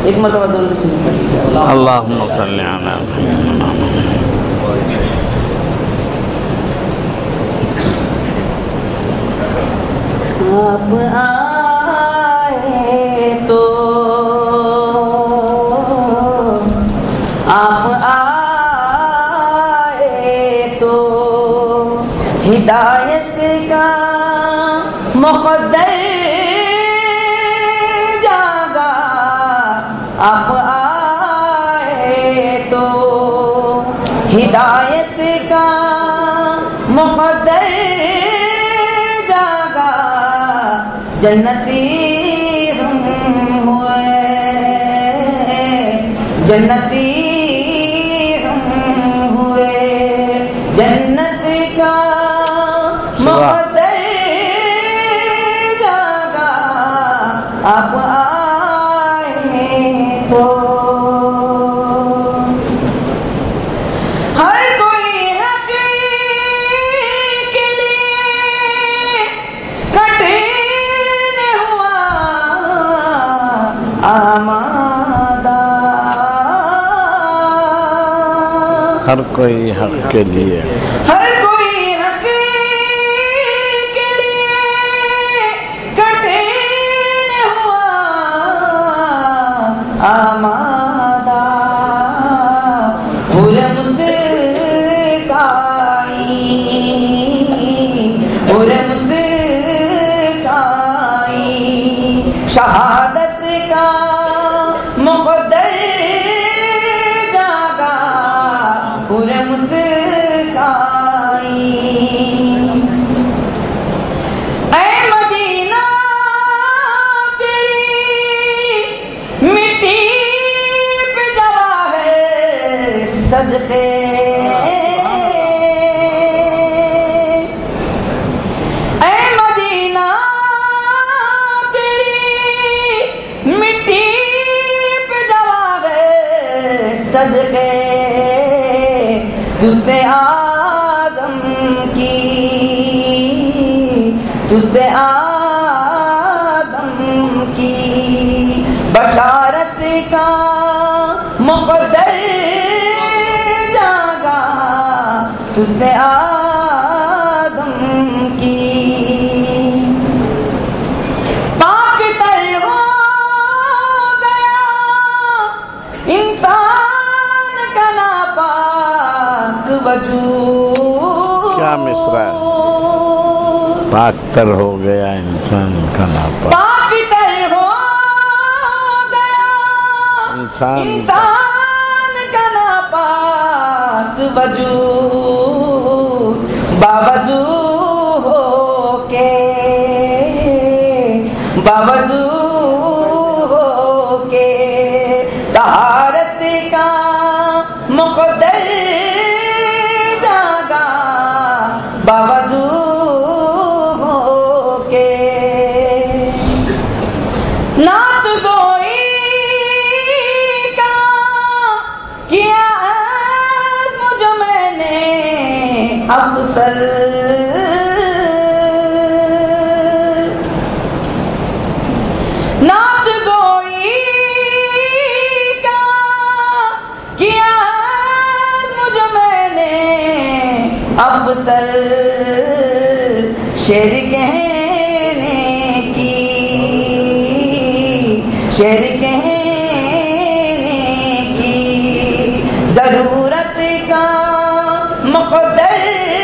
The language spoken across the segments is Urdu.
ایک مرتبہ درود شریف پڑھیے. اللہم صلی علی سیدنا محمد. آپ آئے تو آپ آئے تو ہدایت کا مقدر جاگا. آپ آئے تو ہدایت کا مقدر جاگا. جنتی ہم ہوئے جنتی ہم ہوئے جنت کا مقدر جاگا. آپ آئے تو ہر کوئی حق کے لیے کٹھن ہوا آمادہ. ہر کوئی حق کے لیے ہر کوئی حق کے لیے کٹھن ہوا آمادہ. ہر مسکائی شہادت کا مقدر جاگا. ہر مسکائی اے مدینہ تیری مٹی پہ جواہر صدقے. اے مدینہ تیری مٹی پہ جواہر صدقے. تجھ سے آدم کی تجھ سے آدم کی بشارت کا مقدر جاگا. تجھ سے آدم کی پاک تر ہو گیا انسان کا ناپاک وجود. کیا مصرع ہے؟ پاک تر ہو گیا انسان کا ناپاک. پاک تر ہو گیا انسان کا ناپاک وجود. باوضو ہو کے باوضو ہو کے طہارت کا مقدر جاگا. باوضو ہو کے نعت گوئی کا کیا عزم جو میں نے افسر. نعت گوئی کا کیا عزم جو میں نے افسر. شعر کہنے کی شعر کہنے کی ضرورت کا مقدر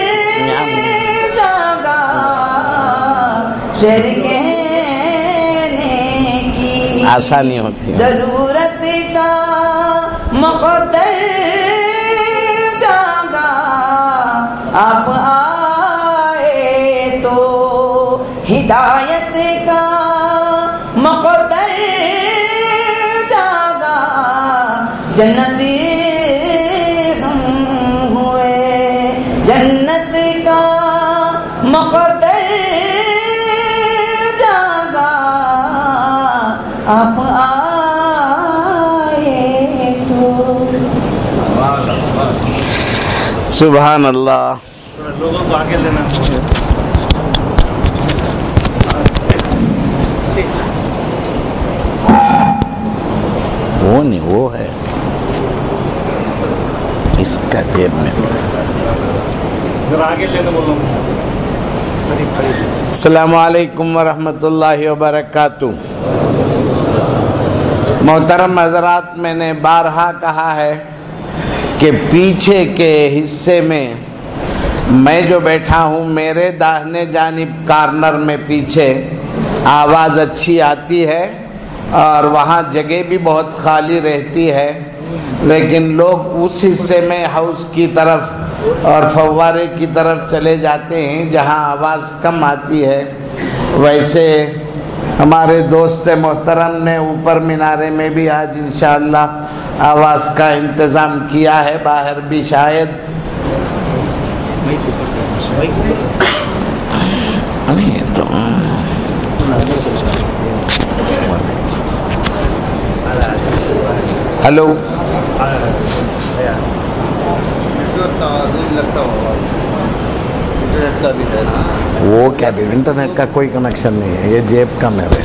جاگا. شعر کہنے کی آسانی ہوتی ہے. ضرورت کا مقدر جاگا. آپ آئے تو ہدایت کا مقدر جاگا. جنتی ہم ہوئے جنت کا مقدر جاگا. آپ آئے تو سبحان اللہ. لوگوں کو آگے لینا. وہ نہیں، وہ ہے اس کا جیب میں. آگے لینے بولو. السلام علیکم ورحمۃ اللہ وبرکاتہ. محترم حضرات، میں نے بارہا کہا ہے کہ پیچھے کے حصے میں میں جو بیٹھا ہوں، میرے داہنے جانب کارنر میں پیچھے آواز اچھی آتی ہے اور وہاں جگہ بھی بہت خالی رہتی ہے، لیکن لوگ اس حصے میں ہاؤس کی طرف اور فوارے کی طرف چلے جاتے ہیں جہاں آواز کم آتی ہے. ویسے ہمارے دوست محترم نے اوپر مینارے میں بھی آج انشاءاللہ آواز کا انتظام کیا ہے، باہر بھی شاید. ہلو، وہ کیا بھی انٹرنیٹ کا کوئی کنیکشن نہیں ہے، یہ جیب کا میرے.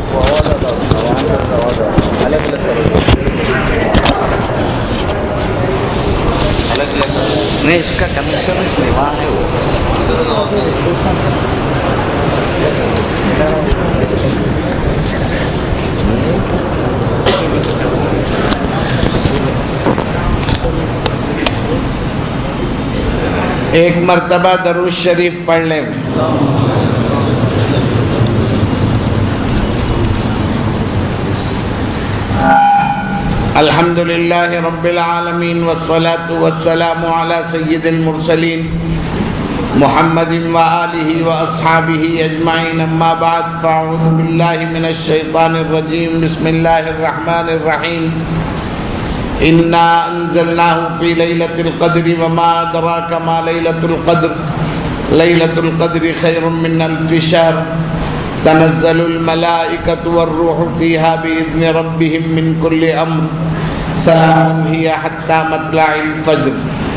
نہیں، اس کا کنیکشن اس میں وہاں ہے. ایک مرتبہ درود شریف پڑھ لیں. الحمد للہ رب العالمین والصلاة والسلام علی سید المرسلین محمد وآلہ واصحابہ اجمعین. اما بعد فاعوذ باللہ من الشیطان الرجیم. بسم اللہ الرحمن الرحیم. انا انزلناه في ليلة القدر وما ادراك ما ليلة القدر. ليلة القدر خير من ألف شهر. تنزل الملائكة والروح فيها بإذن ربهم من كل أمر. سلام هي حتى مطلع الفجر.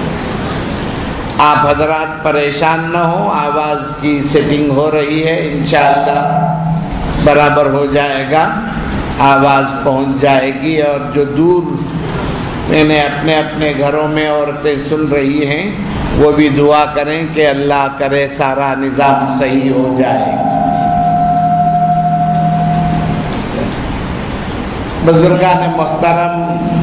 آپ حضرات پریشان نہ ہو، آواز کی سیٹنگ ہو رہی ہے، انشاءاللہ برابر ہو جائے گا، آواز پہنچ جائے گی. اور جو دور میں اپنے اپنے گھروں میں عورتیں سن رہی ہیں، وہ بھی دعا کریں کہ اللہ کرے سارا نظام صحیح ہو جائے. بزرگان محترم،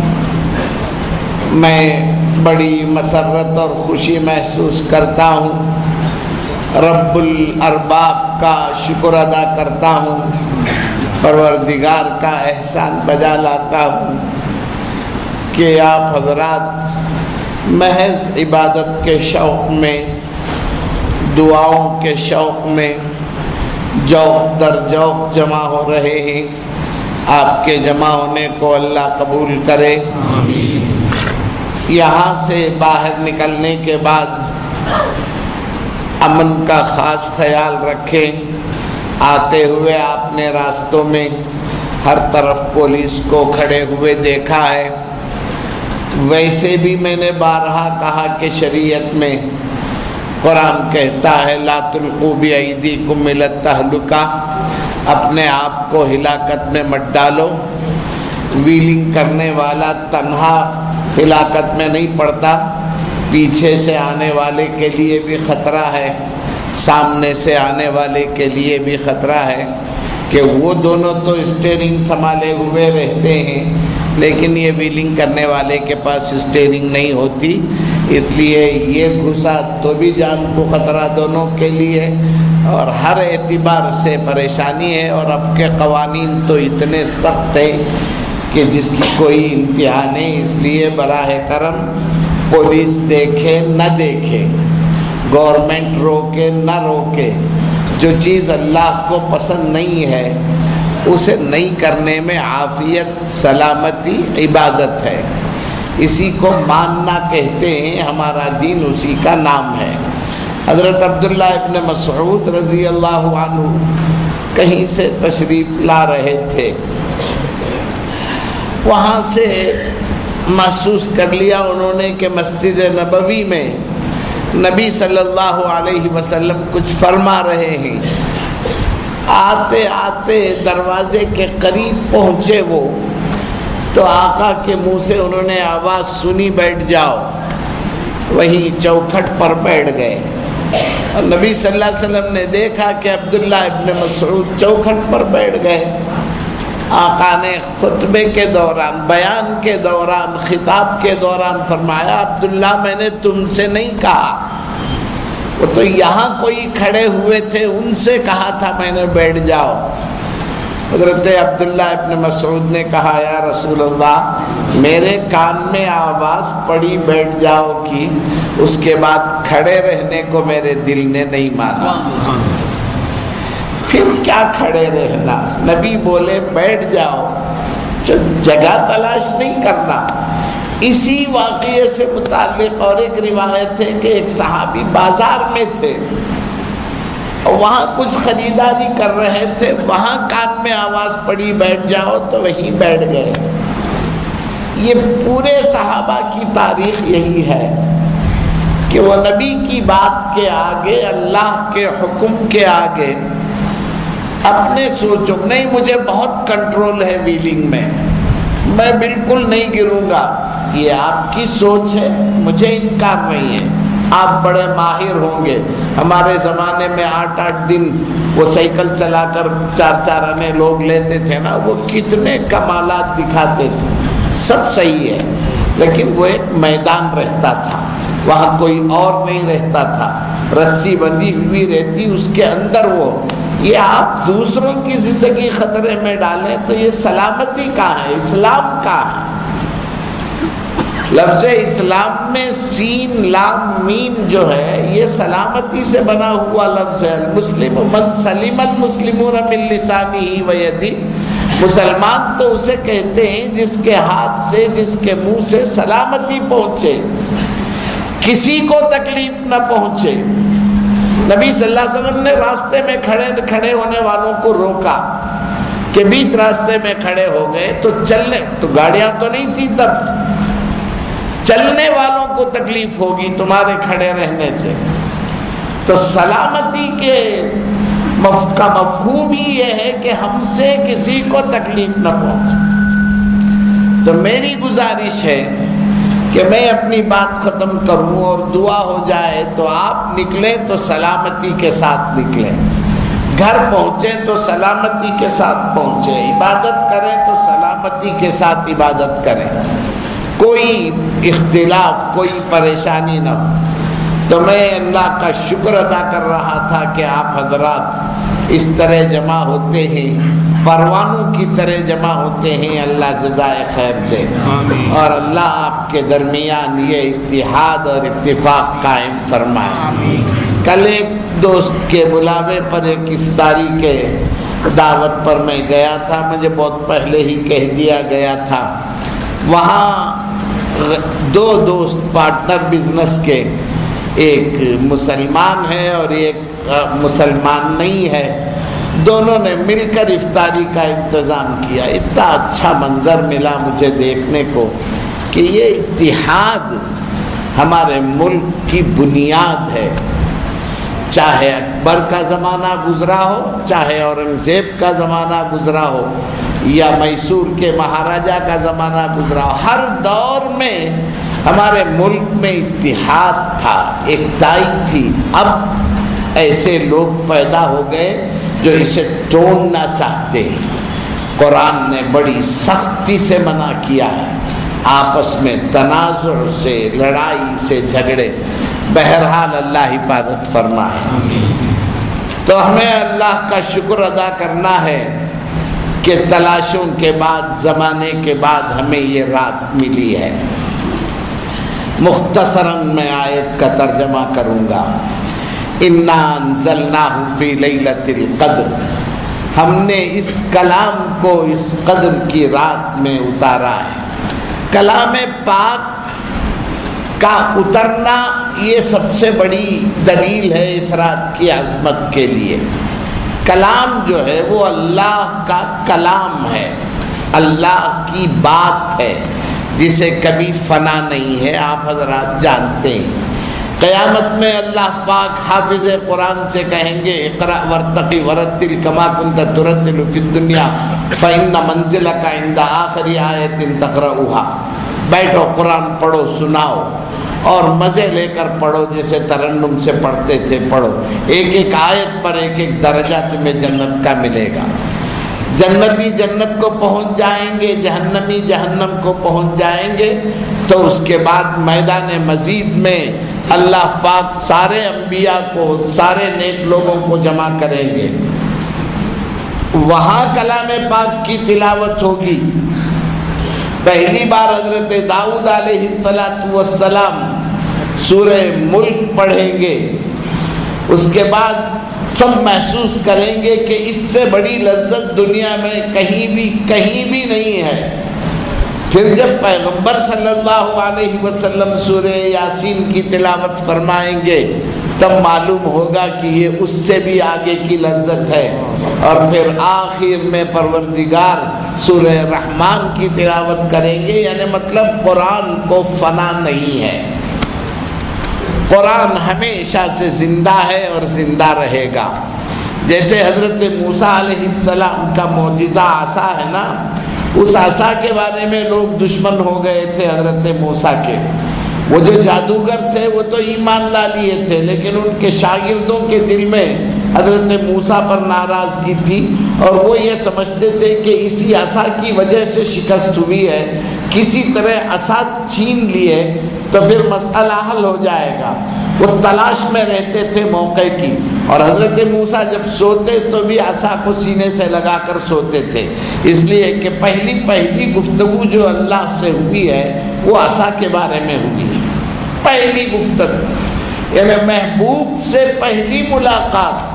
میں بڑی مسرت اور خوشی محسوس کرتا ہوں، رب الارباب کا شکر ادا کرتا ہوں، پروردگار کا احسان بجا لاتا ہوں کہ آپ حضرات محض عبادت کے شوق میں، دعاؤں کے شوق میں جوق در جوق جمع ہو رہے ہیں. آپ کے جمع ہونے کو اللہ قبول کرے. یہاں سے باہر نکلنے کے بعد امن کا خاص خیال رکھیں. آتے ہوئے آپ نے راستوں میں ہر طرف پولیس کو کھڑے ہوئے دیکھا ہے. ویسے بھی میں نے بارہا کہا کہ شریعت میں قرآن کہتا ہے لا تلقوا بأیدیکم الی التہلکہ، اپنے آپ کو ہلاکت میں مت ڈالو. ویلنگ کرنے والا تنہا ہلاکت میں نہیں پڑتا، پیچھے سے آنے والے کے لیے بھی خطرہ ہے، سامنے سے آنے والے کے لیے بھی خطرہ ہے کہ وہ دونوں تو اسٹیئرنگ سنبھالے ہوئے رہتے ہیں، لیکن یہ ویلنگ کرنے والے کے پاس اسٹیئرنگ نہیں ہوتی. اس لیے یہ گھسا تو بھی جان کو خطرہ دونوں کے لیے، اور ہر اعتبار سے پریشانی ہے. اور اب کے قوانین تو اتنے سخت ہیں کہ جس کی کوئی انتہا نہیں. اس لیے براہ کرم پولیس دیکھے نہ دیکھے، گورنمنٹ روکے نہ روکے، جو چیز اللہ کو پسند نہیں ہے اسے نہیں کرنے میں عافیت، سلامتی، عبادت ہے. اسی کو ماننا کہتے ہیں، ہمارا دین اسی کا نام ہے. حضرت عبداللہ ابن مسعود رضی اللہ عنہ کہیں سے تشریف لا رہے تھے، وہاں سے محسوس کر لیا انہوں نے کہ مسجد نبوی میں نبی صلی اللہ علیہ وسلم کچھ فرما رہے ہیں. آتے آتے دروازے کے قریب پہنچے وہ تو آقا کے منہ سے انہوں نے آواز سنی بیٹھ جاؤ، وہیں چوکھٹ پر بیٹھ گئے. اور نبی صلی اللہ علیہ وسلم نے دیکھا کہ عبداللہ ابن مسعود چوکھٹ پر بیٹھ گئے. آقا نے خطبے کے دوران، بیان کے دوران، خطاب کے دوران فرمایا عبداللہ میں نے تم سے نہیں کہا، وہ تو یہاں کوئی کھڑے ہوئے تھے ان سے کہا تھا میں نے بیٹھ جاؤ. حضرت عبداللہ ابن مسعود نے کہا یا رسول اللہ میرے کان میں آواز پڑی بیٹھ جاؤ کی، اس کے بعد کھڑے رہنے کو میرے دل نے نہیں مانا. پھر کیا کھڑے رہنا، نبی بولے بیٹھ جاؤ، جگہ تلاش نہیں کرنا. اسی واقعے سے متعلق اور ایک روایت ہے کہ ایک صحابی بازار میں تھے اور وہاں کچھ خریداری کر رہے تھے، وہاں کان میں آواز پڑی بیٹھ جاؤ تو وہیں بیٹھ گئے. یہ پورے صحابہ کی تاریخ یہی ہے کہ وہ نبی کی بات کے آگے، اللہ کے حکم کے آگے اپنے سوچوں نہیں، مجھے بہت کنٹرول ہے ویلنگ میں بالکل نہیں گروں گا. یہ آپ کی سوچ ہے، مجھے انکار نہیں ہے، آپ بڑے ماہر ہوں گے. ہمارے زمانے میں 8 دن وہ سائیکل چلا کر 4 آنے لوگ لیتے تھے نا، وہ کتنے کمالات دکھاتے تھے. سب صحیح ہے، لیکن وہ ایک میدان رہتا تھا، وہاں کوئی اور نہیں رہتا تھا، رسی بندھی ہوئی رہتی، اس کے اندر وہ. یہ آپ دوسروں کی زندگی خطرے میں ڈالیں تو یہ سلامتی کہاں ہے، اسلام کہاں ہے؟ لفظ اسلام میں سین لام میم جو ہے یہ سلامتی سے بنا ہوا لفظ ہے. المسلم من سلم المسلمون من لسانہ و یدہ، مسلمان تو اسے کہتے ہیں جس کے ہاتھ سے، جس کے منہ سے سلامتی پہنچے، کسی کو تکلیف نہ پہنچے. نبی صلی اللہ علیہ وسلم نے راستے میں کھڑے ہونے والوں کو روکا کہ بیچ راستے میں کھڑے ہو گئے تو چلنے، تو گاڑیاں تو نہیں تھی تب، چلنے والوں کو تکلیف ہوگی تمہارے کھڑے رہنے سے. تو سلامتی کے کا مفہوم ہی یہ ہے کہ ہم سے کسی کو تکلیف نہ پہنچے. تو میری گزارش ہے کہ میں اپنی بات ختم کروں اور دعا ہو جائے تو آپ نکلیں تو سلامتی کے ساتھ نکلیں، گھر پہنچیں تو سلامتی کے ساتھ پہنچیں، عبادت کریں تو سلامتی کے ساتھ عبادت کریں، کوئی اختلاف، کوئی پریشانی نہ ہو. تو میں اللہ کا شکر ادا کر رہا تھا کہ آپ حضرات اس طرح جمع ہوتے ہیں، پروانوں کی طرح جمع ہوتے ہیں. اللہ جزائے خیر دے اور اللہ آپ کے درمیان یہ اتحاد اور اتفاق قائم فرمائے. کل ایک دوست کے بلاوے پر ایک افطاری کے دعوت پر میں گیا تھا، مجھے بہت پہلے ہی کہہ دیا گیا تھا. وہاں 2 دوست پارٹنر بزنس کے، ایک مسلمان ہے اور ایک مسلمان نہیں ہے، دونوں نے مل کر افطاری کا انتظام کیا. اتنا اچھا منظر ملا مجھے دیکھنے کو کہ یہ اتحاد ہمارے ملک کی بنیاد ہے. چاہے اکبر کا زمانہ گزرا ہو، چاہے اورنگزیب کا زمانہ گزرا ہو، یا میسور کے مہاراجا کا زمانہ گزرا ہو، ہر دور میں ہمارے ملک میں اتحاد تھا، ایکتائی تھی. اب ایسے لوگ پیدا ہو گئے جو اسے توڑنا چاہتے ہیں. قرآن نے بڑی سختی سے منع کیا ہے آپس میں تنازع سے، لڑائی سے، جھگڑے سے. بہرحال اللہ حفاظت فرمائے. تو ہمیں اللہ کا شکر ادا کرنا ہے کہ تلاشوں کے بعد، زمانے کے بعد ہمیں یہ رات ملی ہے. مختصراً میں آیت کا ترجمہ کروں گا. اِنَّا أَنزَلْنَاهُ فِي لَيْلَةِ الْقَدْرِ، ہم نے اس کلام کو اس قدر کی رات میں اتارا ہے. کلام پاک کا اترنا یہ سب سے بڑی دلیل ہے اس رات کی عظمت کے لیے. کلام جو ہے وہ اللہ کا کلام ہے، اللہ کی بات ہے جسے کبھی فنا نہیں ہے. آپ حضرات جانتے ہیں قیامت میں اللہ پاک حافظ قرآن سے کہیں گے اقرأ ورتقی ورتل کما کنت ترتل فی الدنیا فإن منزلک عند آخر آیت تقرأها، بیٹھو قرآن پڑھو سناؤ اور مزے لے کر پڑھو، جیسے ترنم سے پڑھتے تھے پڑھو، ایک ایک آیت پر ایک ایک درجہ تمہیں جنت کا ملے گا۔ جنتی جنت کو پہنچ جائیں گے، جہنمی جہنم کو پہنچ جائیں گے، تو اس کے بعد میدان مزید میں اللہ پاک سارے انبیاء کو، سارے نیک لوگوں کو جمع کریں گے۔ وہاں کلام پاک کی تلاوت ہوگی۔ پہلی بار حضرت داؤد علیہ السلام سورہ ملک پڑھیں گے، اس کے بعد سب محسوس کریں گے کہ اس سے بڑی لذت دنیا میں کہیں بھی نہیں ہے۔ پھر جب پیغمبر صلی اللہ علیہ وسلم سورہ یاسین کی تلاوت فرمائیں گے تب معلوم ہوگا کہ یہ اس سے بھی آگے کی لذت ہے۔ اور پھر آخر میں پروردگار سورہ رحمان کی تلاوت کریں گے، یعنی مطلب قرآن کو فنا نہیں ہے، قرآن ہمیشہ سے زندہ ہے اور زندہ رہے گا۔ جیسے حضرت موسیٰ علیہ السلام کا معجزہ عصا ہے نا، اس عصا کے بارے میں لوگ دشمن ہو گئے تھے حضرت موسیٰ کے۔ وہ جو جادوگر تھے وہ تو ایمان لا لیے تھے، لیکن ان کے شاگردوں کے دل میں حضرت موسیٰ پر ناراضگی تھی، اور وہ یہ سمجھتے تھے کہ اسی عصا کی وجہ سے شکست ہوئی ہے، کسی طرح عصا چھین لیے تو پھر مسئلہ حل ہو جائے گا۔ وہ تلاش میں رہتے تھے موقع کی، اور حضرت موسیٰ جب سوتے تو بھی عصا کو سینے سے لگا کر سوتے تھے، اس لیے کہ پہلی گفتگو جو اللہ سے ہوئی ہے وہ عصا کے بارے میں ہوئی ہے۔ پہلی گفتگو یعنی محبوب سے پہلی ملاقات،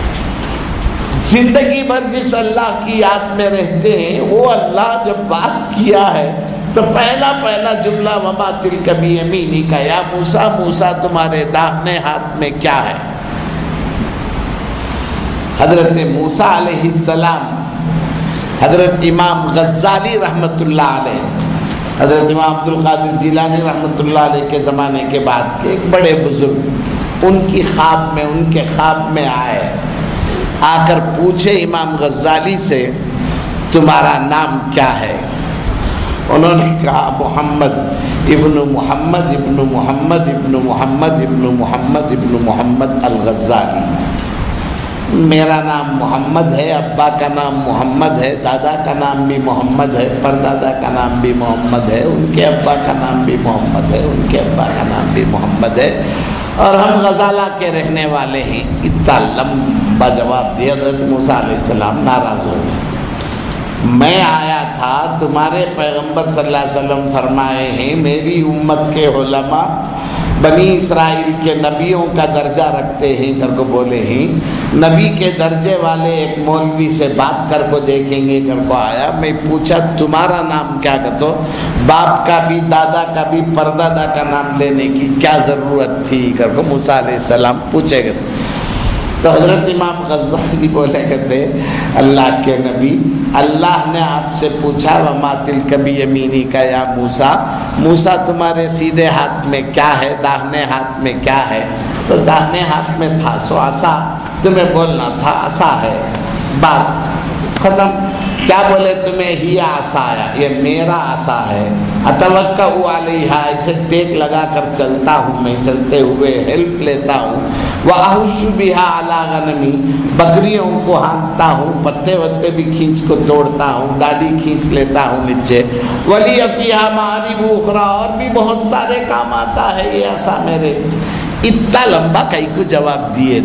زندگی بھر جس اللہ کی یاد میں رہتے ہیں وہ اللہ جب بات کیا ہے تو پہلا جملہ وما تلک بیمینک یا موسیٰ، موسیٰ تمہارے داہنے ہاتھ میں کیا ہے؟ حضرت موسیٰ علیہ السلام، حضرت امام غزالی رحمت اللہ علیہ، حضرت امام عبد القادر جیلانی رحمت اللہ علیہ کے زمانے کے بعد کے ایک بڑے بزرگ، ان کے خواب میں آئے، آ کر پوچھے امام غزالی سے تمہارا نام کیا ہے؟ انہوں نے کہا محمد ابن محمد ابن محمد ابن محمد ابن محمد ابن محمد الغزالی۔ میرا نام محمد ہے، ابا کا نام محمد ہے، دادا کا نام بھی محمد ہے، پردادا کا نام بھی محمد ہے، ان کے ابا کا نام بھی محمد ہے، ان کے ابا کا نام بھی محمد ہے، اور ہم غزالہ کے رہنے والے ہیں۔ اتنا لمبا جواب دیا، حضرت موسیٰ علیہ السلام ناراض ہو گئے۔ میں آیا تھا، تمہارے پیغمبر صلی اللہ علیہ وسلم فرمائے ہیں میری امت کے علماء بنی اسرائیل کے نبیوں کا درجہ رکھتے ہیں، کر کو بولے ہیں نبی کے درجے والے ایک مولوی سے بات کر کو دیکھیں گے، کر کو آیا۔ میں پوچھا تمہارا نام کیا؟ کہتے باپ کا بھی دادا کا بھی پردادا کا نام لینے کی کیا ضرورت تھی؟ کر کو موسیٰ علیہ السلام پوچھے گا تو حضرت امام غزالی بولے کہتے اللہ کے نبی، اللہ نے آپ سے پوچھا وما تلک بیمینک یا موسیٰ، موسیٰ تمہارے سیدھے ہاتھ میں کیا ہے، داہنے ہاتھ میں کیا ہے؟ تو داہنے ہاتھ میں تھا سو عصا، تمہیں بولنا تھا عصا ہے، بات ختم۔ کیا بولے تمہیں ہی عصایا، یہ میرا عصا ہے، اتوکا علیہا، اسے ٹیک لگا کر چلتا ہوں میں، چلتے ہوئے ہیلپ لیتا ہوں، واحش بہا علی غنمی، بکریوں کو ہانکتا ہوں، پتے وتے بھی کھینچ کو توڑتا ہوں، ڈالی کھینچ لیتا ہوں نیچے، ولی فیہا معارب اخری، اور بھی بہت سارے کام آتا ہے یہ عصا میرے۔ اتنا لمبا کئی کو جواب دیے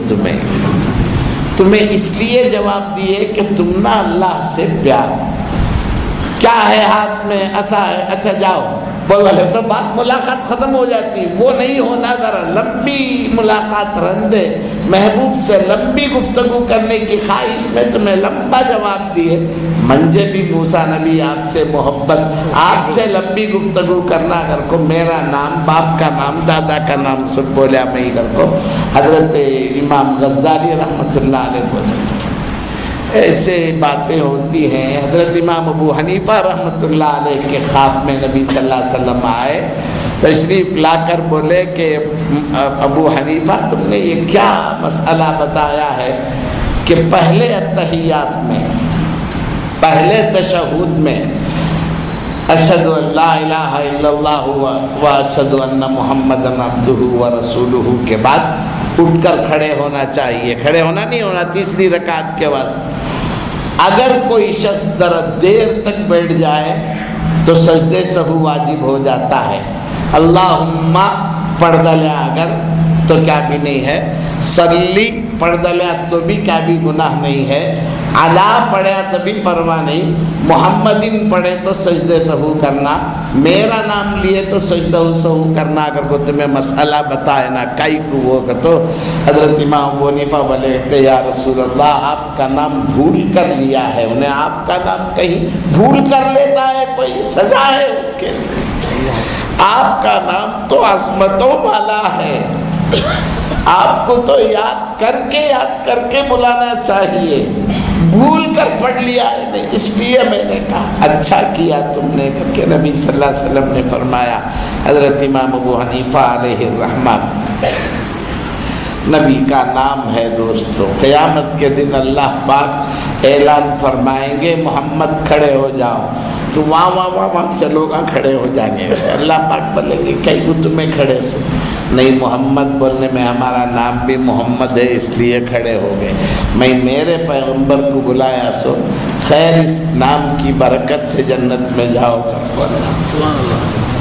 تمہیں اس لیے جواب دیے کہ تم نہ اللہ سے پیار، کیا ہے ہاتھ میں؟ عصا ہے، اچھا جاؤ بول والے تو بات ملاقات ختم ہو جاتی، وہ نہیں ہونا، ذرا لمبی ملاقات رندے محبوب سے لمبی گفتگو کرنے کی خواہش میں تمہیں لمبا جواب دیے۔ منجے بھی موسیٰ نبی آپ سے محبت، آپ سے لمبی گفتگو کرنا، کر کو میرا نام، باپ کا نام، دادا کا نام سب بولیا میں ہی، کر کو حضرت امام غزالی رحمت اللہ علیہ بولے۔ ایسے باتیں ہوتی ہیں۔ حضرت امام ابو حنیفہ رحمت اللہ علیہ کے خواب میں نبی صلی اللہ علیہ وسلم آئے تشریف لا کر بولے کہ ابو حنیفہ تم نے یہ کیا مسئلہ بتایا ہے کہ پہلے اتحیات میں، پہلے تشہد میں اشہد ان لا الہ الا اللہ و اشہد ان محمد عبدہ و رسولہ کے بعد اٹھ کر کھڑے ہونا چاہیے، کھڑے ہونا نہیں ہونا تیسری رکعت کے واسطے۔ اگر کوئی شخص دیر تک بیٹھ جائے تو سجدے سہو واجب ہو جاتا ہے۔ اللہم پڑھ دلیا اگر تو کیا بھی نہیں ہے، صلی پڑھ دلیا تو بھی کیا بھی گناہ نہیں ہے، علا پڑھیا تو بھی پرواہ نہیں، محمدین پڑھے تو سجدے سہو کرنا، میرا نام لیے تو سجدہ سہو کرنا۔ اگر کوئی تمہیں مسئلہ بتائے نا کئی کو وہ کہ تو حضرت امام ابو حنیفہ بولے کہتے یا رسول اللہ آپ کا نام بھول کر لیا ہے، انہیں آپ کا نام کہیں بھول کر لیتا ہے کوئی سزا ہے اس کے لیے، آپ کا نام تو عظمتوں والا ہے، آپ کو تو یاد کر کے بلانا چاہیے، بھول کر پڑھ لیا ہے نہیں، اس لیے میں نے کہا اچھا کیا تم نے کہ نبی صلی اللہ علیہ وسلم نے فرمایا۔ حضرت امام ابو حنیفہ علیہ الرحمہ نبی کا نام ہے دوستو، قیامت کے دن اللہ پاک اعلان فرمائیں گے محمد کھڑے ہو جاؤ، تو وہاں سے لوگ کھڑے ہو جائیں گے، اللہ پاک بولیں گے کئی کو تمہیں کھڑے سو نہیں، محمد بولنے میں ہمارا نام بھی محمد ہے اس لیے کھڑے ہو گئے، میں میرے پیغمبر کو بلایا سو خیر اس نام کی برکت سے جنت میں جاؤ گا۔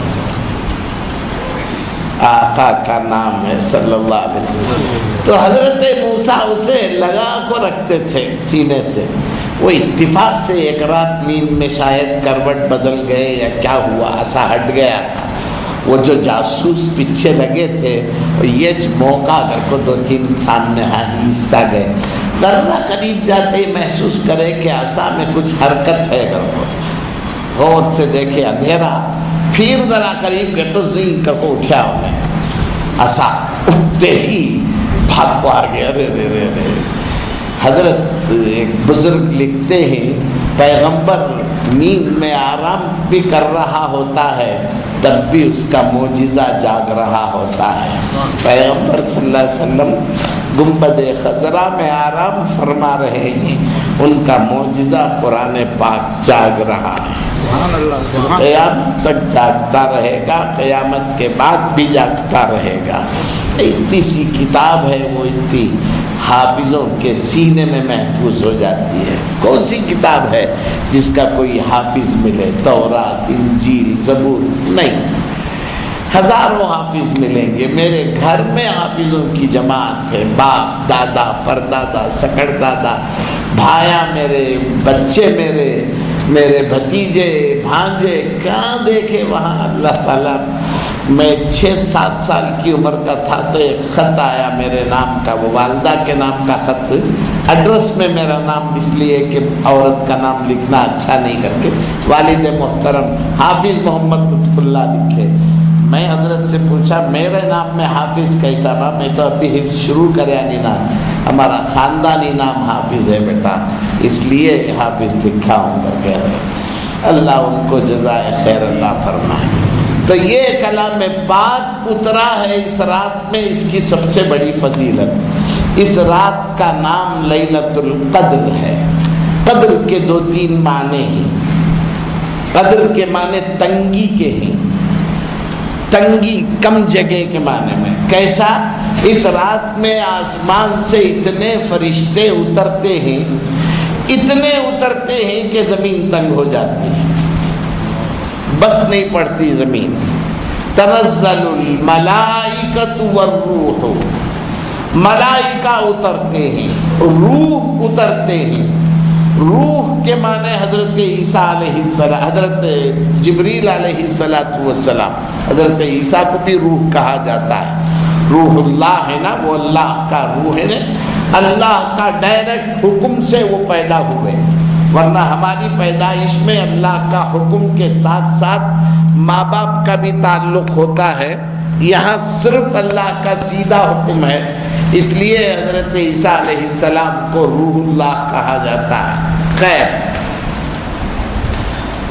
آقا کا نام ہے صلی اللہ علیہ وسلم۔ تو حضرت موسیٰ اسے لگا کو رکھتے تھے سینے سے، وہ اتفاق سے ایک رات نیند میں شاید کروٹ بدل گئے یا کیا ہوا ایسا ہٹ گیا تھا، وہ جو جاسوس پیچھے لگے تھے یہ موقع اگر کو دو تین سامنے ہیستا گئے، ذرا قریب جاتے ہی محسوس کرے کہ آسا میں کچھ حرکت ہے، اگر کو غور سے دیکھے اندھیرا، پھر ذرا قریب گئے تو زین کر کو اٹھیا ہو گئے، ایسا اٹھتے ہی بھاگ کو آ گیا، رے رے رے رے۔ حضرت ایک بزرگ لکھتے ہیں پیغمبر نیند میں آرام بھی کر رہا ہوتا ہے تب بھی اس کا معجزہ جاگ رہا ہوتا ہے۔ پیغمبر صلی اللہ علیہ وسلم گنبد خضرا میں آرام فرما رہے ہیں، ان کا معجزہ قرآن پاک جاگ رہا ہے، قیامت تک جاگتا رہے گا، قیامت کے بعد بھی جاگتا رہے گا۔ اتنی سی کتاب ہے وہ اتنی حافظوں کے سینے میں محفوظ ہو جاتی ہے۔ کون سی کتاب ہے جس کا کوئی حافظ ملے؟ تورات، انجیل، زبور نہیں، ہزاروں حافظ ملیں گے۔ میرے گھر میں حافظوں کی جماعت ہے، باپ دادا پردادا سکڑ دادا بھایا میرے بچے میرے بھتیجے بھانجے کہاں دیکھے وہاں اللہ تعالیٰ۔ میں 6-7 سال کی عمر کا تھا تو ایک خط آیا میرے نام کا، وہ والدہ کے نام کا خط، ایڈریس میں میرا نام اس لیے کہ عورت کا نام لکھنا اچھا نہیں کر کے والد محترم حافظ محمد لطف اللہ لکھے۔ میں حضرت سے پوچھا میرے نام میں حافظ کیسا نام؟ میں تو ابھی حفظ شروع کریا نہیں نا، ہمارا خاندانی نام حافظ ہے بیٹا، اس لیے حافظ لکھا ہوں کر کہہ رہے۔ اللہ ان کو جزائے خیر عطا فرمائے۔ تو یہ کلام پاک اترا ہے اس رات میں، اس کی سب سے بڑی فضیلت، اس رات کا نام لیلۃ القدر ہے۔ قدر کے 2-3 معنی ہیں۔ قدر کے معنی تنگی کے ہیں، تنگی کم جگہ کے معنی میں۔ کیسا؟ اس رات میں آسمان سے اتنے فرشتے اترتے ہیں کہ زمین تنگ ہو جاتی ہے، بس نہیں پڑتی زمین۔ تنزل الملائکۃ والروح، ملائکہ اترتے ہیں، روح اترتے ہیں۔ روح کے معنی حضرت عیسیٰ علیہ السلام، حضرت جبریل علیہ السلام، حضرت عیسیٰ کو بھی روح کہا جاتا ہے۔ روح اللہ ہے نا، وہ اللہ کا روح ہے نا، اللہ کا ڈائریکٹ حکم سے وہ پیدا ہوئے، ورنہ ہماری پیدائش میں اللہ کا حکم کے ساتھ ساتھ ماں باپ کا بھی تعلق ہوتا ہے، یہاں صرف اللہ کا سیدھا حکم ہے، اس لیے حضرت عیسیٰ علیہ السلام کو روح اللہ کہا جاتا ہے۔ خیر،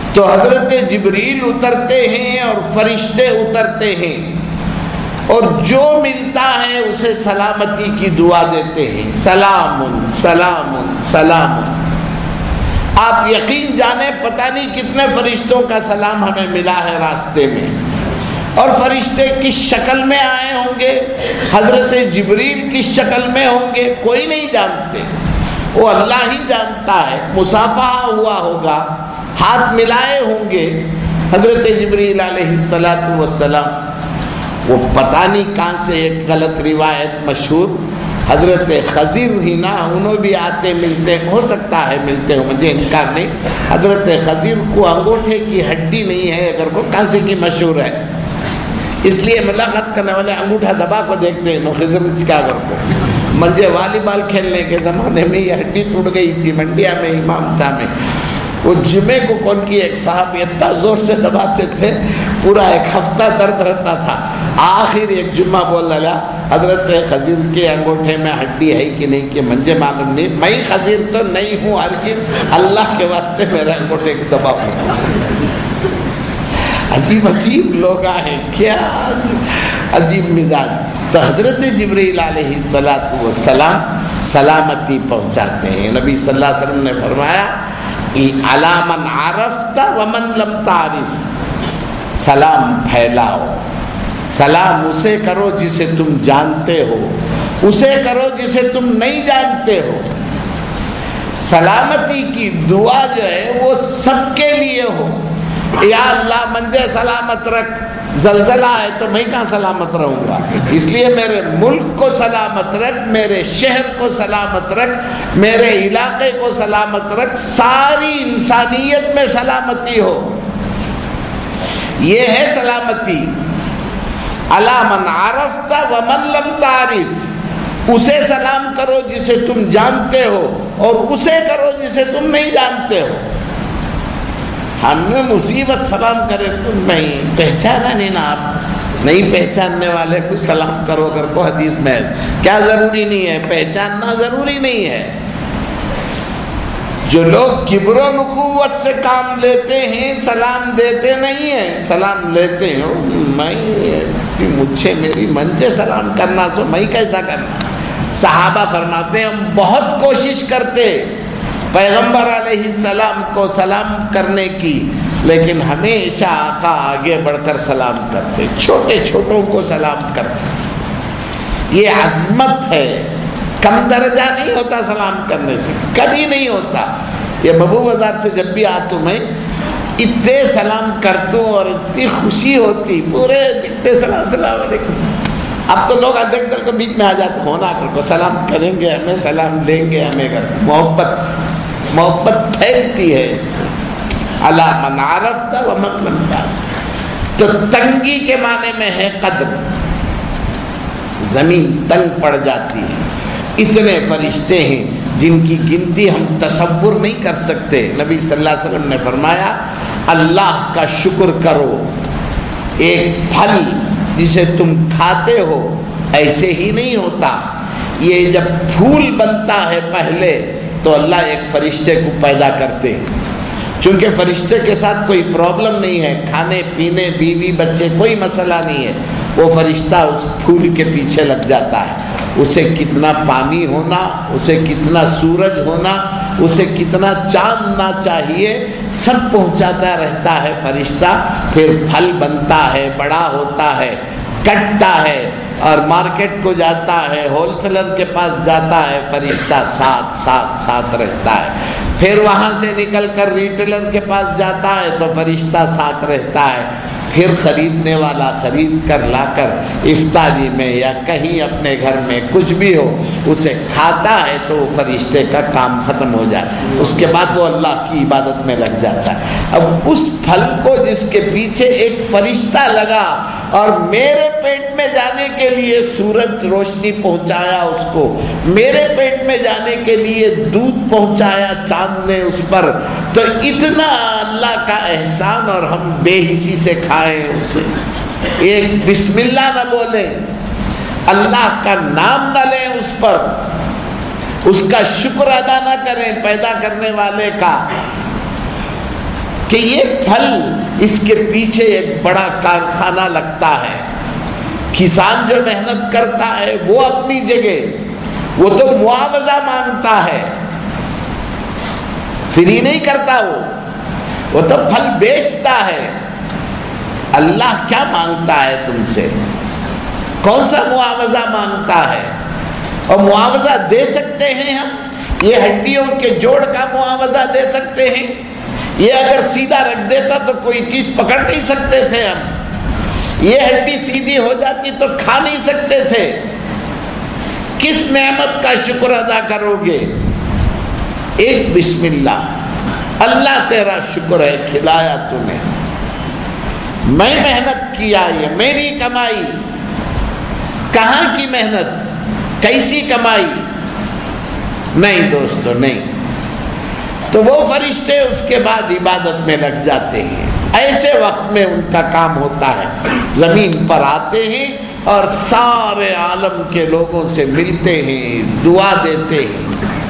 تو حضرت جبریل اترتے ہیں اور فرشتے اترتے ہیں اور جو ملتا ہے اسے سلامتی کی دعا دیتے ہیں، سلام سلام سلام۔ آپ یقین جانیں پتہ نہیں کتنے فرشتوں کا سلام ہمیں ملا ہے راستے میں، اور فرشتے کس شکل میں آئے ہوں گے، حضرت جبریل کس شکل میں ہوں گے، کوئی نہیں جانتے، وہ اللہ ہی جانتا ہے۔ مصافحہ ہوا ہوگا، ہاتھ ملائے ہوں گے حضرت جبریل علیہ السلام۔ وہ پتہ نہیں کہاں سے ایک غلط روایت مشہور، حضرت خضر ہی نا، انہوں بھی آتے ملتے، ہو سکتا ہے ملتے ہو، مجھے انکار نہیں، حضرت خضر کو انگوٹھے کی ہڈی نہیں ہے اگر کو، کہاں سے کی مشہور ہے، اس لیے ملاقات کرنے والے انگوٹھا دبا کو دیکھتے ہیں، خضر چکاگر کو۔ مجھے والی بال کھیلنے کے زمانے میں یہ ہڈی ٹوٹ گئی تھی منڈیا میں، امام تھا میں، وہ جمعے کو کون کی ایک صاحب اتنا زور سے دباتے تھے پورا ایک ہفتہ درد رہتا تھا، آخر ایک جمعہ بول لگا حضرت خضر کے انگوٹھے میں ہڈی ہے کہ نہیں کہ مجھے معلوم نہیں، میں خضر تو نہیں ہوں ہرگز، اللہ کے واسطے میرے انگوٹھے کو دباؤ۔ عجیب عجیب لوگ ہیں، کیا عجیب مزاج۔ تو حضرت جبریل علیہ السلام سلامتی پہنچاتے ہیں۔ نبی صلی اللہ علیہ وسلم نے فرمایا علی من عرفت ومن لم تعرف، سلام پھیلاؤ، سلام اسے کرو جسے تم جانتے ہو، اسے کرو جسے تم نہیں جانتے ہو۔ سلامتی کی دعا جو ہے وہ سب کے لیے ہو، یا اللہ مجھے سلامت رکھ، زلزلہ ہے تو میں کہاں سلامت رہوں گا، اس لیے میرے ملک کو سلامت رکھ، میرے شہر کو سلامت رکھ، میرے علاقے کو سلامت رکھ، ساری انسانیت میں سلامتی ہو، یہ ہے سلامتی۔ علی من عرفت ومن لم تعرف، اسے سلام کرو جسے تم جانتے ہو اور اسے کرو جسے تم نہیں جانتے ہو۔ ہمیں مصیبت سلام کرے تم نہیں پہچانا نہیں نا، آپ نہیں پہچاننے والے کو سلام کرو کر کو حدیث میں کیا ضروری نہیں ہے، پہچاننا ضروری نہیں ہے۔ جو لوگ کبر و نخوت سے کام لیتے ہیں سلام دیتے نہیں ہیں، سلام لیتے ہیں میں مجھے میری منجے سلام کرنا سو میں کیسا کرنا۔ صحابہ فرماتے ہیں ہم بہت کوشش کرتے پیغمبر علیہ السلام کو سلام کرنے کی، لیکن ہمیشہ آقا آگے بڑھ کر سلام کرتے، چھوٹے چھوٹوں کو سلام کرتے۔ یہ عظمت ہے، کم درجہ نہیں ہوتا سلام کرنے سے، کبھی نہیں ہوتا۔ یہ مبو بازار سے جب بھی آتا ہوں میں اتنے سلام کرتا ہوں اور اتنی خوشی ہوتی، پورے دکھتے سلام السلام علیکم۔ اب تو لوگ ادھک در کے بیچ میں آ جاتے، ہونا کر کو سلام کریں گے ہمیں، سلام لیں گے ہمیں، محبت پھیلتی ہے اس سے۔ علی من عرفت ومن لم تعرف، تو تنگی کے معنی میں ہے قدر، زمین تنگ پڑ جاتی ہے۔ اتنے فرشتے ہیں جن کی گنتی ہم تصور نہیں کر سکتے۔ نبی صلی اللہ علیہ وسلم نے فرمایا اللہ کا شکر کرو، ایک پھل جسے تم کھاتے ہو ایسے ہی نہیں ہوتا، یہ جب پھول بنتا ہے پہلے تو اللہ ایک فرشتے کو پیدا کرتے ہیں، چونکہ فرشتے کے ساتھ کوئی پرابلم نہیں ہے، کھانے پینے بیوی بچے کوئی مسئلہ نہیں ہے، وہ فرشتہ اس پھول کے پیچھے لگ جاتا ہے، اسے کتنا پانی ہونا، اسے کتنا سورج ہونا، اسے کتنا چاندنا چاہیے، سب پہنچاتا رہتا ہے فرشتہ، پھر پھل بنتا ہے، بڑا ہوتا ہے، کٹتا ہے اور مارکیٹ کو جاتا ہے، ہول سیلر کے پاس جاتا ہے، فرشتہ ساتھ رہتا ہے، پھر وہاں سے نکل کر ریٹیلر کے پاس جاتا ہے تو فرشتہ ساتھ رہتا ہے، پھر خریدنے والا خرید کر لا کر افطاری میں یا کہیں اپنے گھر میں کچھ بھی ہو اسے کھاتا ہے تو وہ فرشتے کا کام ختم ہو جاتا ہے، اس کے بعد وہ اللہ کی عبادت میں لگ جاتا ہے۔ اب اس پھل کو جس کے پیچھے ایک فرشتہ لگا اور میرے پیٹ میں جانے کے لیے سورج روشنی پہنچایا اس کو، میرے پیٹ میں جانے کے لیے دودھ پہنچایا چاند نے اس پر، تو اتنا اللہ کا احسان اور ہم بے حسی سے کھائیں اسے، ایک بسم اللہ نہ بولیں، اللہ کا نام نہ لیں اس پر، اس کا شکر ادا نہ کریں پیدا کرنے والے کا، کہ یہ پھل اس کے پیچھے ایک بڑا کارخانہ لگتا ہے. کسان جو محنت کرتا ہے وہ اپنی جگہ وہ تو معاوضہ مانگتا ہے, فری نہیں کرتا, وہ تو پھل بیچتا ہے. اللہ کیا مانگتا ہے تم سے؟ کون سا معاوضہ مانگتا ہے؟ اور معاوضہ دے سکتے ہیں ہم؟ یہ ہڈیوں کے جوڑ کا معاوضہ دے سکتے ہیں؟ یہ اگر سیدھا رکھ دیتا تو کوئی چیز پکڑ نہیں سکتے تھے ہم. یہ ہڈی سیدھی ہو جاتی تو کھا نہیں سکتے تھے. کس نعمت کا شکر ادا کرو گے؟ ایک بسم اللہ. اللہ تیرا شکر ہے کھلایا تو نے, میں محنت کیا, یہ میری کمائی. کہاں کی محنت, کیسی کمائی؟ نہیں دوستو نہیں. تو وہ فرشتے اس کے بعد عبادت میں لگ جاتے ہیں. ایسے وقت میں ان کا کام ہوتا ہے, زمین پر آتے ہیں اور سارے عالم کے لوگوں سے ملتے ہیں, دعا دیتے ہیں.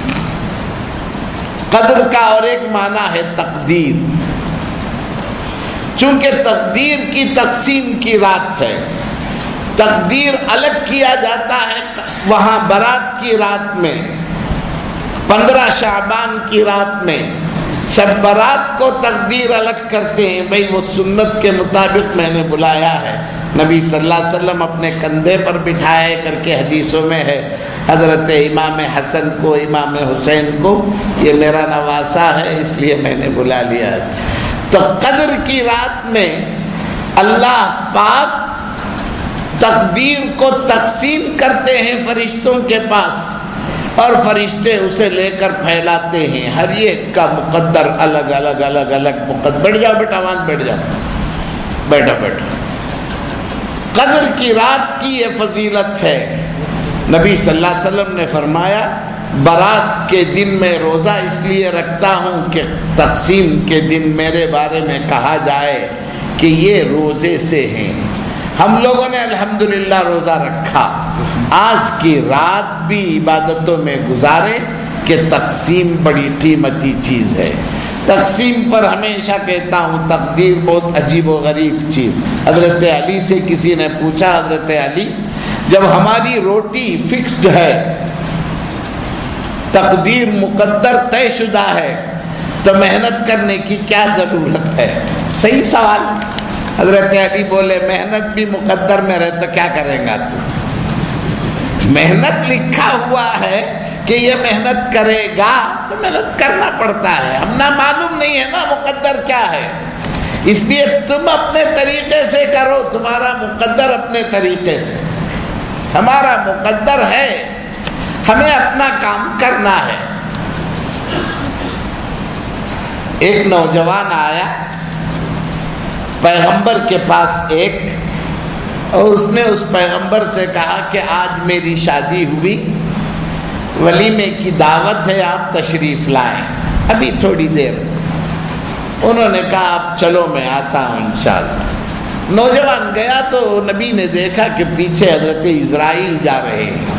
قدر کا اور ایک معنی ہے تقدیر. چونکہ تقدیر کی تقسیم کی رات ہے, تقدیر الگ کیا جاتا ہے وہاں برات کی رات میں, 15 شعبان کی رات میں. شب برات کو تقدیر الگ کرتے ہیں. بھئی وہ سنت کے مطابق میں نے بلایا ہے. نبی صلی اللہ علیہ وسلم اپنے کندھے پر بٹھائے کر کے حدیثوں میں ہے, حضرت امام حسن کو, امام حسین کو, یہ میرا نواسا ہے اس لیے میں نے بلا لیا. تو قدر کی رات میں اللہ پاک تقدیر کو تقسیم کرتے ہیں فرشتوں کے پاس, اور فرشتے اسے لے کر پھیلاتے ہیں. ہر ایک کا مقدر الگ الگ الگ الگ مقدر. بیٹھ جاؤ بیٹا, وہاں بیٹھ جاؤ, بیٹھا بیٹھا. قدر کی رات کی یہ فضیلت ہے. نبی صلی اللہ علیہ وسلم نے فرمایا برات کے دن میں روزہ اس لیے رکھتا ہوں کہ تقسیم کے دن میرے بارے میں کہا جائے کہ یہ روزے سے ہیں. ہم لوگوں نے الحمدللہ روزہ رکھا, آج کی رات بھی عبادتوں میں گزارے کہ تقسیم بڑی قیمتی چیز ہے. تقسیم پر ہمیشہ کہتا ہوں تقدیر بہت عجیب و غریب چیز. حضرت علی سے کسی نے پوچھا, حضرت علی جب ہماری روٹی فکسڈ ہے, تقدیر مقدر طے شدہ ہے, تو محنت کرنے کی کیا ضرورت ہے؟ صحیح سوال. حضرت علی بولے محنت بھی مقدر میں رہے تو کیا کریں گا تو؟ محنت لکھا ہوا ہے کہ یہ محنت کرے گا تو محنت کرنا پڑتا ہے. ہم نہ معلوم نہیں ہے نا مقدر کیا ہے, اس لیے تم اپنے طریقے سے کرو, تمہارا مقدر اپنے طریقے سے. ہمارا مقدر ہے, ہمیں اپنا کام کرنا ہے. ایک نوجوان آیا پیغمبر کے پاس ایک, اور اس نے اس پیغمبر سے کہا کہ آج میری شادی ہوئی, ولیمے کی دعوت ہے, آپ تشریف لائیں ابھی تھوڑی دیر. انہوں نے کہا آپ چلو میں آتا ہوں انشاءاللہ. نوجوان گیا تو نبی نے دیکھا کہ پیچھے حضرت اسرائیل جا رہے ہیں.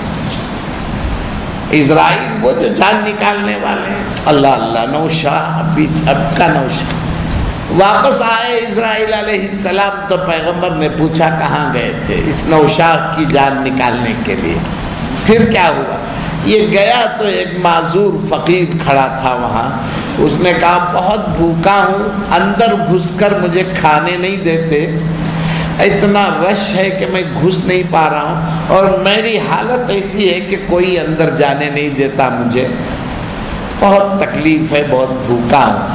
اسرائیل وہ جو جان نکالنے والے ہیں, اللہ اللہ, نوشاہ اب کا نوشاہ. واپس آئے اسرائیل علیہ السلام تو پیغمبر نے پوچھا کہاں گئے تھے؟ اس نوشاہ کی جان نکالنے کے لیے. پھر کیا ہوا؟ یہ گیا تو ایک معذور فقیر کھڑا تھا وہاں. اس نے کہا بہت بھوکا ہوں, اندر گھس کر مجھے کھانے نہیں دیتے, اتنا رش ہے کہ میں گھس نہیں پا رہا ہوں, اور میری حالت ایسی ہے کہ کوئی اندر جانے نہیں دیتا مجھے, بہت تکلیف ہے, بہت بھوکا ہوں.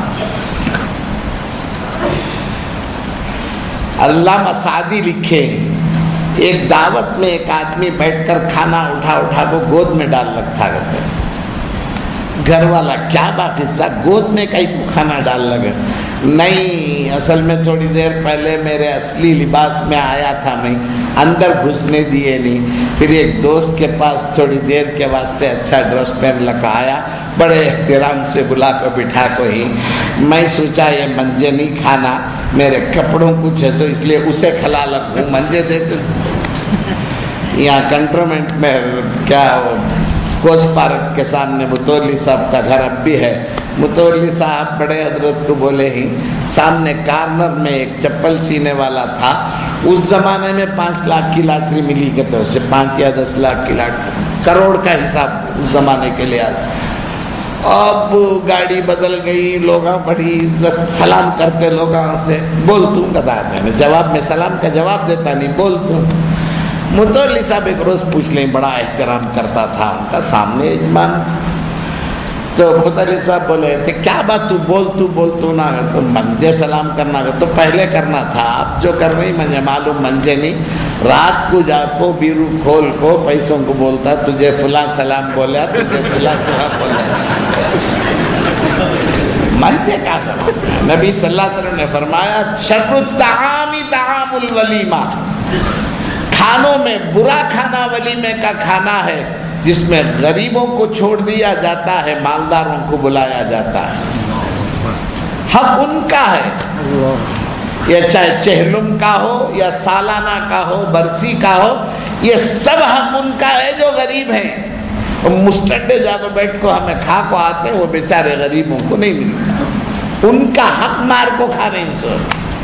علامہ سعدی لکھے ایک دعوت میں ایک آدمی بیٹھ کر کھانا اٹھا اٹھا کو گود میں ڈال رکھا کرتے. گھر والا کیا باقصہ گود میں کئی کھانا ڈال لگا؟ نہیں, اصل میں تھوڑی دیر پہلے میرے اصلی لباس میں آیا تھا, میں اندر گھسنے دیے نہیں. پھر ایک دوست کے پاس تھوڑی دیر کے واسطے اچھا ڈریس پہن لگا آیا, بڑے احترام سے بلا کر بٹھا کو ہی. میں سوچا یہ منجے نہیں کھانا, میرے کپڑوں کچھ ہے تو اس لیے اسے کھلا لگوں, منجے دیتے. یہاں کنٹرمنٹ میں کیا کوس پارک کے سامنے متولی صاحب کا گھر اب بھی ہے, متولی صاحب بڑے حضرت کو بولے ہی سامنے کارنر میں ایک چپل سینے والا تھا. اس زمانے میں 5 لاکھ کی لاٹری ملی کہ تو اسے 5 یا 10 لاکھ کی لاٹری, کروڑ کا حساب اس زمانے کے لحاظ. اب گاڑی بدل گئی, لوگ بڑی عزت سلام کرتے لوگوں سے. بول توں گدا میں جواب میں سلام کا جواب دیتا نہیں, بول توں. متولی صاحب ایک روز پوچھ لیں, بڑا احترام کرتا تھا ان کا سامنے یجمان. تو متولی صاحب بولے تھے کیا بات تو بول تو نہ تو منجے سلام کرنا تو پہلے کرنا تھا, آپ جو کر رہی مجھے معلوم منجے نہیں. رات کو جا کو بیرو کھول کو پیسوں کو بولتا تجھے فلاں سلام بولا, تجھے فلاں سلام بولا. منجے کا نبی صلی اللہ علیہ وسلم نے فرمایا شر الطعام طعام الولیمہ, کھانوں میں برا کھانا ولیمے کا کھانا ہے جس میں غریبوں کو چھوڑ دیا جاتا ہے, مالداروں کو بلایا جاتا ہے. حق ان کا ہے, یہ چاہے چہلم کا ہو یا سالانہ کا ہو, برسی کا ہو, یہ سب حق ان کا ہے جو غریب ہیں. مستنڈے جاگو بیٹھ کو ہمیں کھا کو آتے ہیں, وہ بیچارے غریبوں کو نہیں ملتا. ان کا حق مار کو کھا نہیں سو.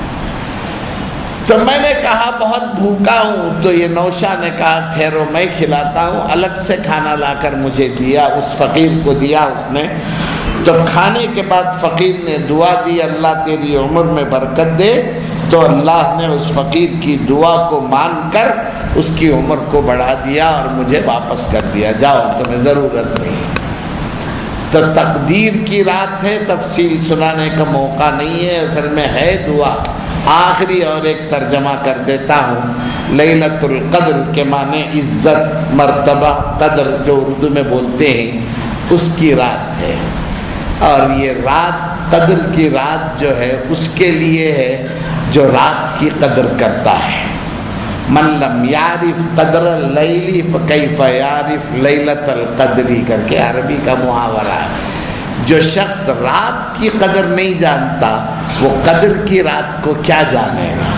تو میں نے کہا بہت بھوکا ہوں. تو یہ نوشا نے کہا ٹھہرو میں کھلاتا ہوں. الگ سے کھانا لا کر مجھے دیا, اس فقیر کو دیا اس نے. تو کھانے کے بعد فقیر نے دعا دی اللہ تیری عمر میں برکت دے. تو اللہ نے اس فقیر کی دعا کو مان کر اس کی عمر کو بڑھا دیا اور مجھے واپس کر دیا, جاؤ تمہیں ضرورت نہیں. تو تقدیر کی رات ہے, تفصیل سنانے کا موقع نہیں ہے, اصل میں ہے دعا. آخری اور ایک ترجمہ کر دیتا ہوں. لیلۃ القدر کے معنی عزت, مرتبہ, قدر جو اردو میں بولتے ہیں اس کی رات ہے. اور یہ رات قدر کی رات جو ہے اس کے لیے ہے جو رات کی قدر کرتا ہے. من لم یعرف قدر اللیل فکیف یعرف لیلۃ القدر کر کے عربی کا محاورہ ہے. جو شخص رات کی قدر نہیں جانتا وہ قدر کی رات کو کیا جانے گا.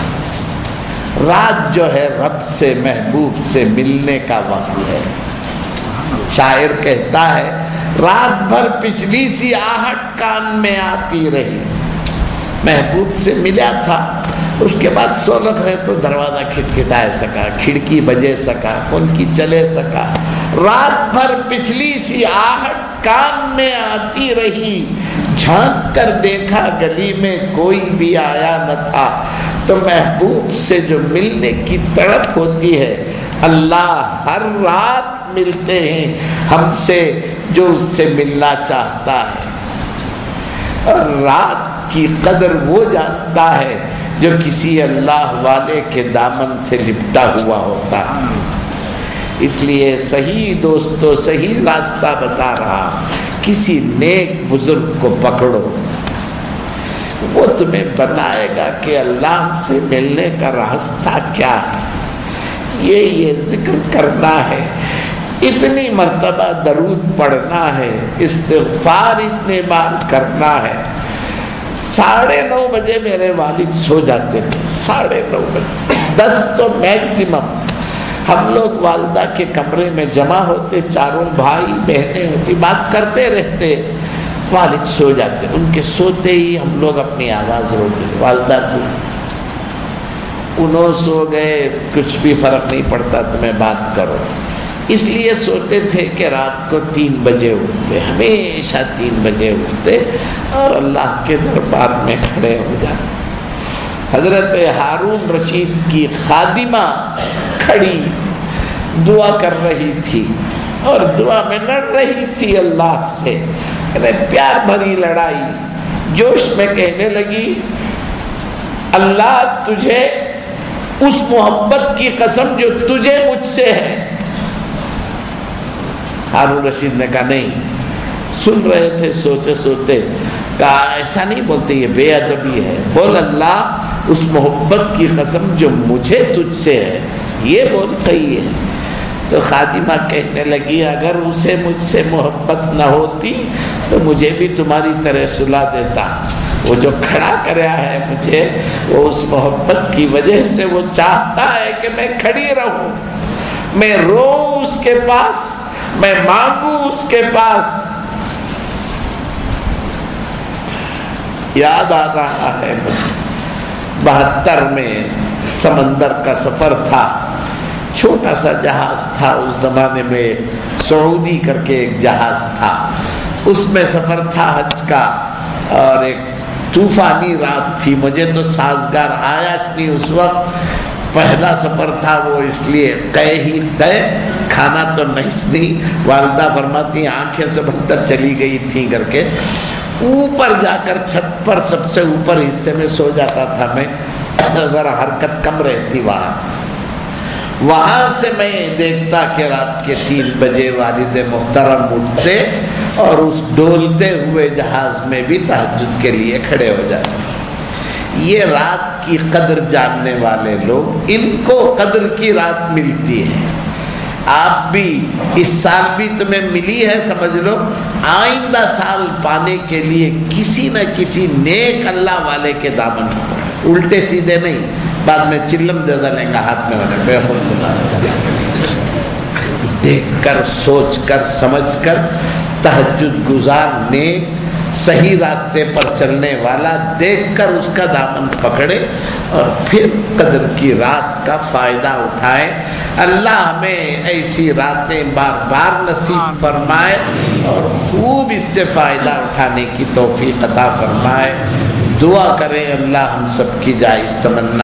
رات جو ہے رب سے, محبوب سے ملنے کا وقت ہے. شاعر کہتا ہے رات بھر پچھلی سی آہٹ کان میں آتی رہی, محبوب سے ملا تھا, اس کے بعد سولگ رہے تو دروازہ کھٹکھٹائے سکا, کھڑکی بجے سکا, پنکی چلے سکا. رات بھر پچھلی سی آہٹ کان میں آتی رہی, جھانک کر دیکھا گلی میں کوئی بھی آیا نہ تھا. تو محبوب سے جو ملنے کی تڑپ ہوتی ہے, اللہ ہر رات ملتے ہیں ہم سے جو اس سے ملنا چاہتا ہے. اور رات کی قدر وہ جانتا ہے جو کسی اللہ والے کے دامن سے لپٹا ہوا ہوتا ہے. اس لیے صحیح دوستو صحیح راستہ بتا رہا, کسی نیک بزرگ کو پکڑو, وہ تمہیں بتائے گا کہ اللہ سے ملنے کا راستہ کیا ہے. یہ ذکر کرنا ہے, اتنی مرتبہ درود پڑھنا ہے, استغفار اتنے بار کرنا ہے. 9:30 بجے میرے والد سو جاتے تھے, 9:30 بجے, 10 تو میکسیمم. ہم لوگ والدہ کے کمرے میں جمع ہوتے, چاروں بھائی بہنیں ہوتی, بات کرتے رہتے, والد سو جاتے. ان کے سوتے ہی ہم لوگ اپنی آواز روکتے, والدہ کو انہوں سو گئے کچھ بھی فرق نہیں پڑتا, تمہیں بات کرو. اس لیے سوتے تھے کہ رات کو 3 بجے اٹھتے, ہمیشہ 3 بجے اٹھتے اور اللہ کے دربار میں کھڑے ہو جاتے. حضرت ہارون رشید کی خادمہ کھڑی دعا کر رہی تھی اور دعا میں لڑ رہی تھی اللہ سے, پیار بھری لڑائی. جوش میں کہنے لگی اللہ تجھے اس محبت کی قسم جو تجھے مجھ سے ہے. ہارون رشید نے کہا نہیں, سن رہے تھے سوتے سوتے, کہا ایسا نہیں بولتے, یہ بے ادبی ہے. بول اللہ اس محبت کی قسم جو مجھے تجھ سے ہے, یہ بول صحیح ہے. تو خادمہ کہنے لگی اگر اسے مجھ سے محبت نہ ہوتی تو مجھے بھی تمہاری طرح سلا دیتا. وہ جو کھڑا کریا ہے مجھے, وہ اس محبت کی وجہ سے وہ چاہتا ہے کہ میں کھڑی رہوں, میں روؤں اس کے پاس, میں مانگوں اس کے پاس. یاد آ رہا ہے مجھے 72 میں سمندر کا سفر تھا، چھوٹا سا جہاز تھا، اس زمانے میں سعودی کر کے ایک جہاز تھا، اس میں سفر تھا حج کا، اور ایک طوفانی رات تھی، مجھے تو سازگار آیا نہیں اس وقت، پہلا سفر تھا وہ، اس لیے گئے کھانا تو نہیں، والدہ فرماتی آنکھیں سب اندر چلی گئی تھیں کر کے، اوپر جا کر چھت پر سب سے اوپر حصے میں سو جاتا تھا میں، ذرا حرکت کم رہتی وہاں سے میں دیکھتا کہ رات کے 3 بجے والد محترم اٹھتے اور اس ڈولتے ہوئے جہاز میں بھی تہجد کے لیے کھڑے ہو جاتے۔ یہ رات کی قدر جاننے والے لوگ، ان کو قدر کی رات ملتی ہے۔ آپ بھی اس سال بھی تمہیں ملی ہے، سمجھ لو آئندہ سال پانے کے لیے کسی نہ کسی نیک اللہ والے کے دامن، الٹے سیدھے نہیں، بعد میں چلم دے ڈالیں گا ہاتھ میں ہونے بے خود، دیکھ کر سوچ کر سمجھ کر تہجد گزار نیک صحیح راستے پر چلنے والا دیکھ کر اس کا دامن پکڑے اور پھر قدر کی رات کا فائدہ اٹھائے۔ اللہ ہمیں ایسی راتیں بار بار نصیب فرمائے اور خوب اس سے فائدہ اٹھانے کی توفیق عطا فرمائے۔ دعا کریں اللہ ہم سب کی جائز تمنا